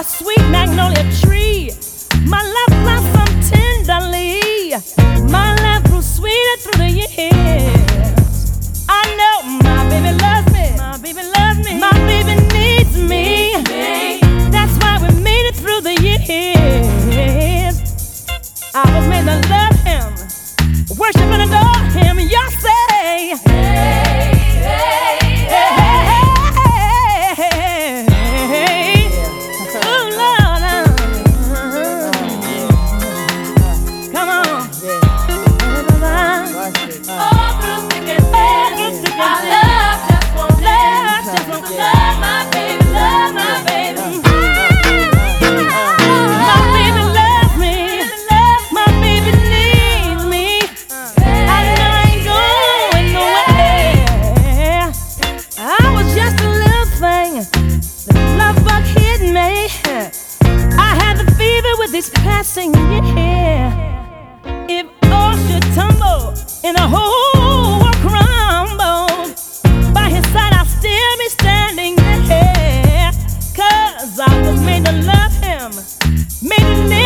sweet magnolia tree. My love blossomed tenderly. My love grew sweeter through the years. I know my baby loves me. My baby loves me. My baby needs me. That's why we made it through the years. I was made to love him, worship and adore him. Y'all say, hey, hey, hey, hey, hey, hey. Oh Lord, come on. All through thick and thin, I love just won't end. Just want to love my baby, love my baby. My baby loves me, my baby needs me. I know I ain't going nowhere. I was just a little thing, the love bug hit me. I had the fever with this passing year. If all should tumble and the whole world crumble, by his side I'll still be standing there. 'Cause I was made to love him, made to live.